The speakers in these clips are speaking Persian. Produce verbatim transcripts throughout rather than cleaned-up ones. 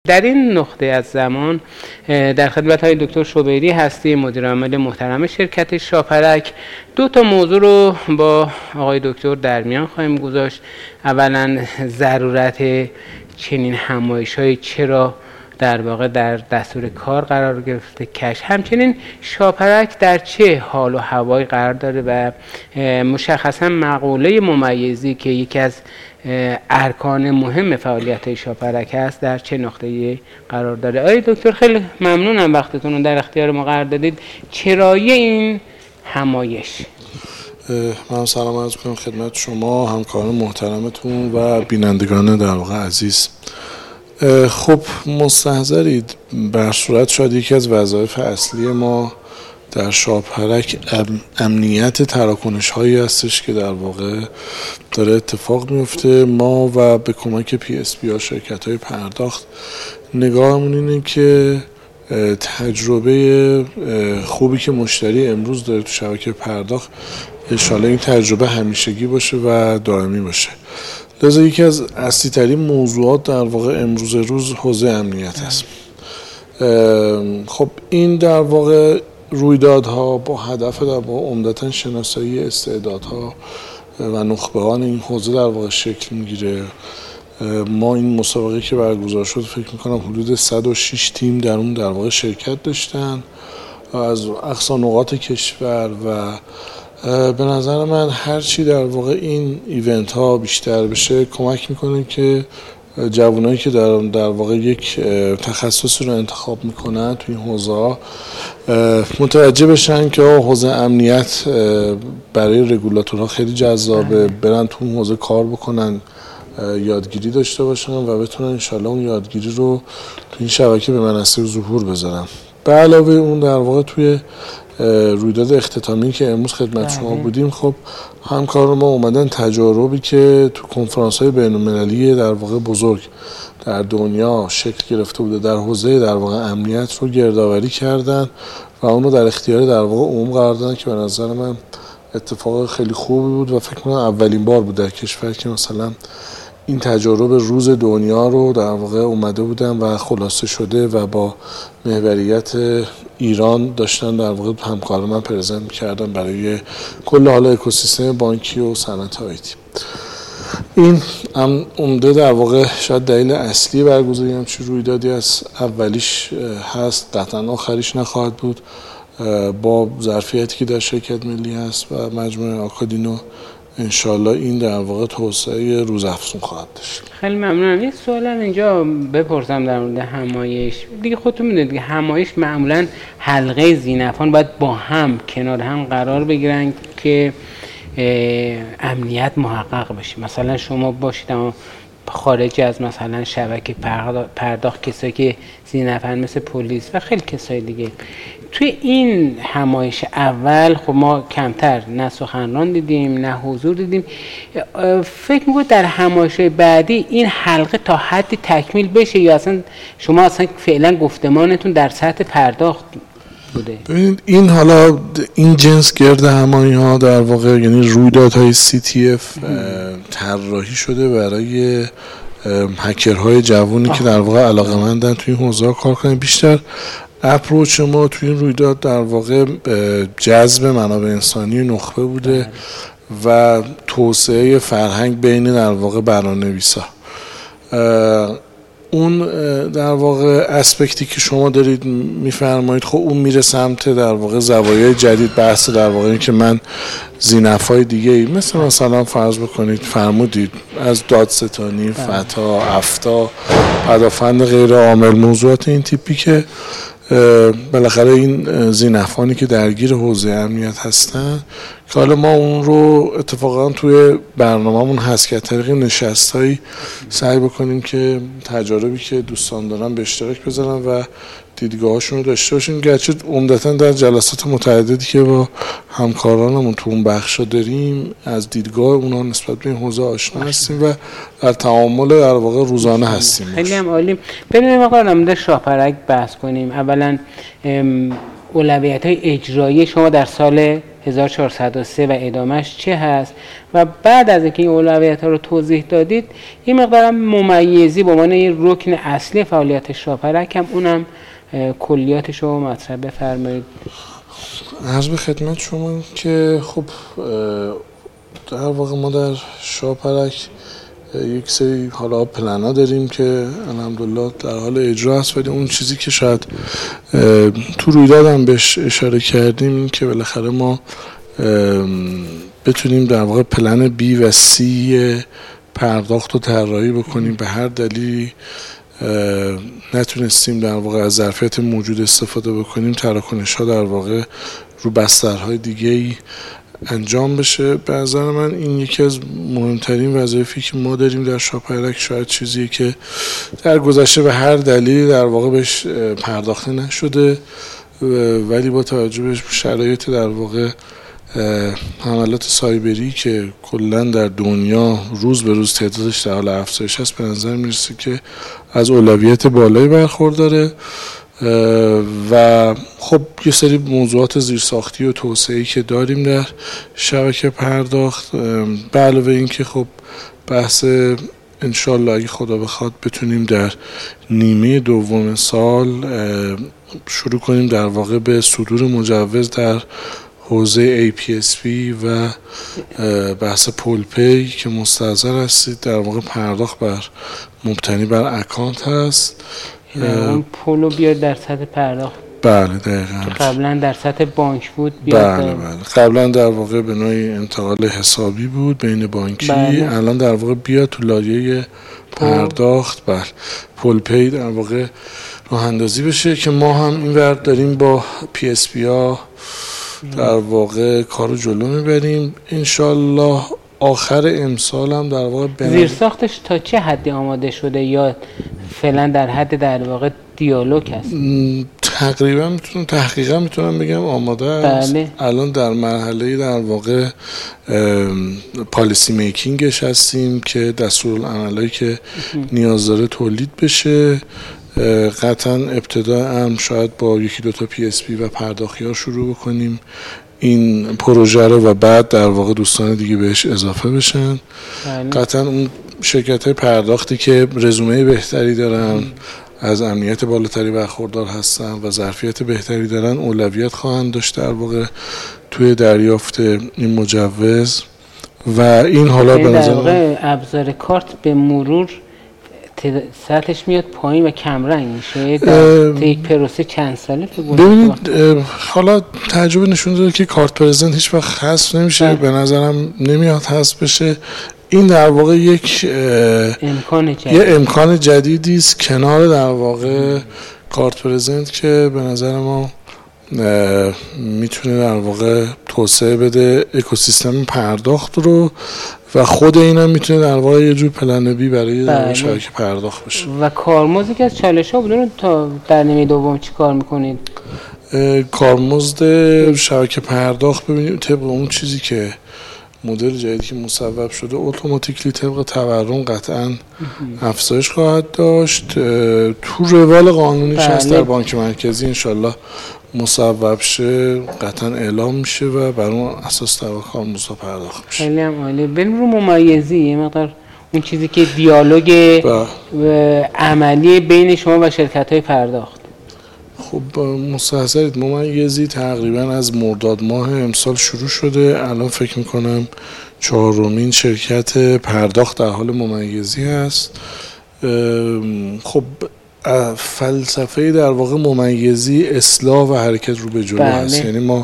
در این نقطه از زمان در خدمت های دکتر شوبیری هستیم، مدیر عامل محترم شرکت شاپرک. دو تا موضوع رو با آقای دکتر در میان خواهیم گذاشت. اولا ضرورت چنین همایش‌های چرا در واقع در دستور کار قرار گرفته کش، همچنین شاپرک در چه حال و هوایی قرار داره و مشخصا مقوله ممیزی که یکی از ارکان مهم فعالیت شاپرک هست در چه نقطه‌ای قرار داره. آقای دکتر خیلی ممنونم وقتتون رو در اختیار ما قرار دادید. چرایی این همایش؟ من سلام عرض می‌کنم خدمت شما، همکاران محترمتون و بینندگان در واقع عزیز. خب مستحضرید، بر صورت شاید یکی از وظایف اصلی ما در شاپرک امنیت تراکنش هایی هستش که در واقع داره اتفاق میفته. ما و به کمک پی اس بی ها، شرکت های پرداخت، نگاهمون اینه که تجربه خوبی که مشتری امروز داره تو شبکه پرداخت انشالله این تجربه همیشگی باشه و دائمی باشه. لذا یکی از اصلی ترین موضوعات در واقع امروز روز حوزه امنیت است. خب این در واقع رویدادها با هدف در واقع عمدتاً شناسایی استعدادها و نخبگان این حوزه در واقع شکل میگیره. ما این مسابقه که برگزار شد فکر میکنم حدود صد و شش تیم در اون در واقع شرکت داشتن از اقصا نقاط کشور و به نظر من هرچی در واقع این ایونت ها بیشتر بشه کمک میکنه که جوانایی که در در واقع یک تخصصی رو انتخاب میکنن توی این حوزه ها متوجه بشن که حوزه امنیت برای رگولاتورها خیلی جذابه، برن تو اون حوزه کار بکنن، یادگیری داشته باشن و بتونن انشالله اون یادگیری رو تو این شبکه به منصه ظهور بذارن. به علاوه اون در واقع توی رویداد اختتامی که امروز خدمت شما بودیم، خب همکاران ما اومدن تجاربی که تو کنفرانس های بین المللی در واقع بزرگ در دنیا شکل گرفته بوده در حوزه در واقع امنیت رو گردآوری کردن و اون رو در اختیار در واقع عموم قرار دادن که به نظر من اتفاق خیلی خوبی بود و فکر کنم اولین بار بود در کشور که مثلا این تجارب روز دنیا رو در واقع اومده بودن و خلاصه شده و با محوریت ایران داشتن در واقع همکاران من پرزنت می‌کردن برای کل حالا اکوسیستم بانکی و صنعت آیتی. این هم عمده در واقع شاید دلیل اصلی برگزاری همچین رویدادی از اولیش هست، قطعا آخریش نخواهد بود. با ظرفیتی که در شرکت ملی هست و مجموعه آکادینو انشالله این در واقع توسعه روزافزون خواهد داشت. خیلی ممنونم. یک سوالم اینجا بپرسم در مورد همایش. دیگه خودتون میدونید که همایش معمولا حلقه ذی‌نفعان باید با هم کنار هم قرار بگیرن که امنیت محقق بشه. مثلا شما باشید اما خارج از مثلا شبکه پرداخت کسایی که ذی‌نفعن مثل پلیس و خیلی کسای دیگه. توی این همایش اول خب ما کمتر نه سخنران دیدیم نه حضور دیدیم. فکر می‌کنید در همایش بعدی این حلقه تا حدی تکمیل بشه یا اصلا شما اصلا فعلا گفتمانتون در سطح پرداخت بوده؟ ببینید این حالا این جنس گرد همایی ها در واقع یعنی رویدادهای سی تی اف طراحی شده برای هکرهای جوانی که در واقع علاقه‌مندن توی این حوزه کار کنن. بیشتر اپروچ ما توی این رویداد در واقع جذب منابع انسانی نخبه بوده و توسعه فرهنگ بین در واقع برنامه‌نویسا. اون در واقع اسپکتی که شما دارید میفرمایید خب اون میره سمت در واقع زوایای جدید، بحث در واقع این که من ذی‌نفع‌های دیگه ای مثل مثلا فرض بکنید فرمودید از دادستانی، فتا، افتا، پدافند غیر عامل، موضوعات این تیپی که بالاخره این ذی‌نفعانی که درگیر حوزه امنیت هستن که حالا ما اون رو اتفاقا توی برنامه‌مون هست که طریق نشستایی سعی بکنیم که تجاربی که دوستان دارن به اشتراک بذارن و دیدگاهاشون رو داشته باشیم. گرچه عمدتاً در جلسات متعددی که با همکارانمون تو اون بخشا داریم از دیدگاه اونها نسبت به این حوزه آشنا هستیم و در تعامل در واقع روزانه هستیم. خیلی هم عالی. ببینیم آقا در شاپرک بحث کنیم. اولا اولویت‌های اجرایی شما در سال هزار و چهارصد و سه و ادامهش چه هست و بعد از اینکه این اولویت ها رو توضیح دادید یه مقدار ممیزی به عنوان یه رکن اصلی فعالیت شاپرک هم اونم کلیاتش رو مطرح بفرمایید. عرض به خدمت شما که خب در واقع ما در شاپرک یک سری حالا پلنا داریم که الحمدلله در حال اجرا است، ولی اون چیزی که شاید تو رویدادم بهش اشاره کردیم این که بالاخره ما بتونیم در واقع پلن بی و سی پرداخت رو طراحی بکنیم. به هر دلیلی نتونستیم در واقع از ظرفیت موجود استفاده بکنیم، تراکنش ها در واقع رو بسترهای دیگه ای انجام بشه. به نظر من این یکی از مهمترین وظایفی که ما داریم در شاپرک، شاید چیزیه که در گذشته به هر دلیلی در واقع بهش پرداخته نشده، ولی با توجه به شرایط در واقع حملات سایبری که کلا در دنیا روز به روز تعدادش در حال افزایش است، به نظر میرسه که از اولویت بالایی برخورداره و خب یه سری موضوعات زیرساختی و توسعه‌ای که داریم در شبکه پرداخت، به علاوه این که خب بحث انشالله اگه خدا بخواد بتونیم در نیمه دوم سال شروع کنیم در واقع به صدور مجوز در حوزه ای پی اس پی و بحث پول پی که مستحضر هستید، در واقع پرداخت بر مبتنی بر اکانت هست. اون پولو بیاد در سطح پرداخت. بله دقیقاً. قبلا در سطح بانک بود بیاد. بله بله. قبلا در واقع به نوعی انتقال حسابی بود بین بانکی، بله. الان در واقع بیاد تو لایه پرداخت، بله پول پی در واقع راه اندازی بشه که ما هم این ور داریم با پی اس پی ها در واقع کارو جلو میبریم. انشالله آخر امسال هم در واقع زیرساختش تا چه حدی آماده شده یا فعلا در حد در واقع دیالوگ هست؟ تقریبا میتونم تحقیقا میتونم بگم آماده است. بله. الان در مرحله در واقع پالیسی میکینگش هستیم که دستورالعملایی که نیاز داره تولید بشه. قطعا ابتدا هم شاید با یکی دوتا پی اس پی و پرداختی ها شروع بکنیم این پروژه رو و بعد در واقع دوستان دیگه بهش اضافه بشن. قطعا اون شرکت های پرداختی که رزومه بهتری دارن، از امنیت بالاتری برخوردار هستن و ظرفیت بهتری دارن، اولویت خواهند داشت در واقع توی دریافت این مجوز. و این حالا به نظر من ابزار کارت به مرور سطحش میاد پایین و کمرنگ میشه در یک پروسه چند ساله. ببینید حالا تجربه نشون داده که کارت پرزنت هیچ وقت حذف نمیشه، به نظرم نمیاد حذف بشه. این در واقع یک امکان جدید. یه امکان جدیدی است کنار در واقع کارت پرزنت که به نظر ما میتونه در واقع توسعه بده اکوسیستم پرداخت رو و خود این هم میتونه در واقع یه جور پلن بی برای بله. شبکه پرداخت بشه. و کارمزدی که از چالش ها بودن تا در نیمه دوم چی کار میکنید؟ کارمزد شبکه پرداخت ببینید طبق اون چیزی که مدل جدیدی که مصوب شده اتوماتیکلی طبق تورم قطعا افزایش خواهد داشت. تو روال قانونیش بله. هست در بانک مرکزی انشالله مصوب شه قطعا اعلام میشه و بر اون اساس در واقع کارمزدها پرداخت میشه. خیلی هم عالی. بریم رو ممیزی، یه مقدار اون چیزی که دیالوگ عملی بین شما و شرکت‌های پرداخت. خب مستحضرید ممیزی تقریبا از مرداد ماه امسال شروع شده. الان فکر میکنم چهارمین شرکت پرداخت در حال ممیزی هست. خب فلسفه در واقع ممیزی اصلاح و حرکت رو به جلو بله. هست. یعنی ما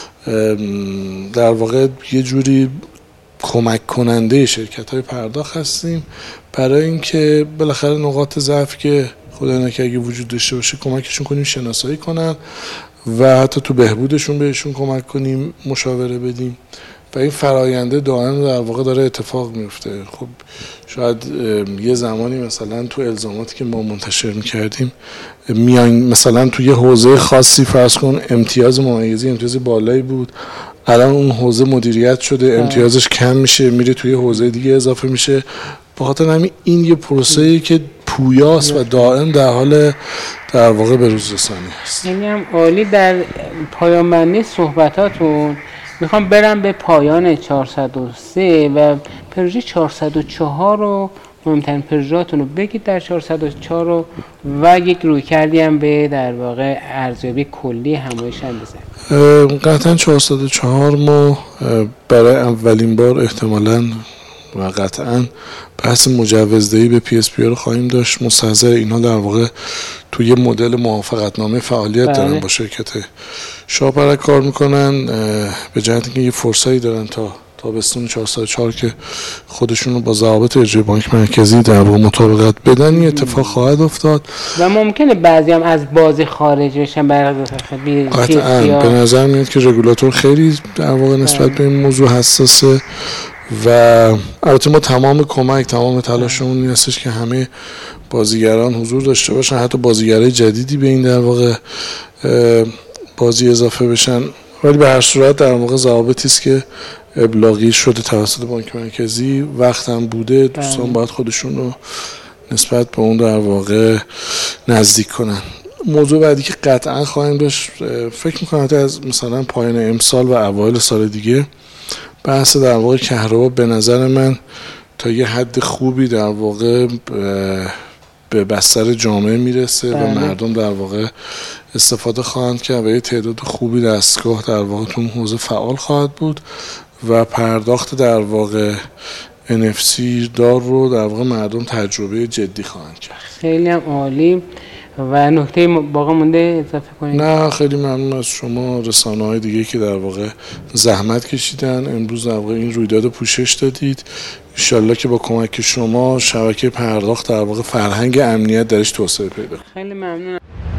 در واقع یه جوری کمک کننده شرکت های پرداخت هستیم برای اینکه بالاخره نقاط ضعف که خدا نکنه اگه وجود داشته باشه کمکشون کنیم شناسایی کنن و حتی تو بهبودشون بهشون کمک کنیم، مشاوره بدیم و این فراینده دائم در واقع داره اتفاق میفته. خب شاید یه زمانی مثلا تو الزاماتی که ما منتشر میکردیم میان مثلا تو یه حوزه خاصی فرض کن امتیاز ممیزی امتیاز بالایی بود، الان اون حوزه مدیریت شده امتیازش کم میشه میره توی حوزه دیگه اضافه میشه. به خاطر همین این یه پروسه‌ای که پویاست و دائم در حال در واقع به روز رسانی هست. یعنی هم عالی. در پایان بندی صحبتاتون میخوام برم به پایان چهارصد و سه و پروژه چهارصد و چهار رو، مهمترین پروژه‌هاتون رو بگید در چهارصد و چهار رو و یک روی کردیم به در واقع ارزیابی کلی همایش هم بزنیم. قطعا چهارصد و چهار ما برای اولین بار احتمالاً و قطعا بحث مجوزدهی به پی اس پی رو خواهیم داشت. مستحضر اینا در واقع توی یه مدل موافقتنامه فعالیت بله. دارن با شرکت شاپرک کار میکنن، به جهت اینکه یه فرصتی دارن تا تابستون چهارصد و چهار که خودشون رو با ضوابط اجرای بانک مرکزی در واقع مطابقت بدن. این اتفاق خواهد افتاد و ممکنه بعضی هم از بازی خارج بشن. برای قطعا به نظر میاد که رگولاتور خیلی در واقع نسبت به این موضوع حساسه و البته ما تمام کمک تمام تلاشمون این هستش که همه بازیگران حضور داشته باشن، حتی بازیگرای جدیدی به این در واقع بازی اضافه بشن، ولی به هر صورت در واقع ضوابطی است که ابلاغی شده توسط بانک مرکزی، وقت هم بوده، دوستان باید خودشون رو نسبت به اون در واقع نزدیک کنن. موضوع بعدی که قطعا خواهیم داشت، فکر میکنم حتی از مثلا پایان امسال و اوایل سال دیگه، بحث در واقع کهربا به نظر من تا یه حد خوبی در واقع به بستر جامعه میرسه و مردم در واقع استفاده خواهند کرد و یه تعداد خوبی دستگاه در واقع تو حوزه فعال خواهد بود و پرداخت در واقع ان اف سی دار رو در واقع مردم تجربه جدی خواهند کرد. خیلی هم عالی. و نکته باقی مونده اضافه کنید؟ نه خیلی ممنون از شما، رسانه‌های دیگه که در واقع زحمت کشیدن امروز در واقع این رویداد پوشش دادید. انشالله که با کمک شما شبکه پرداخت در واقع فرهنگ امنیت درش توسعه پیدا کنه. خیلی ممنون.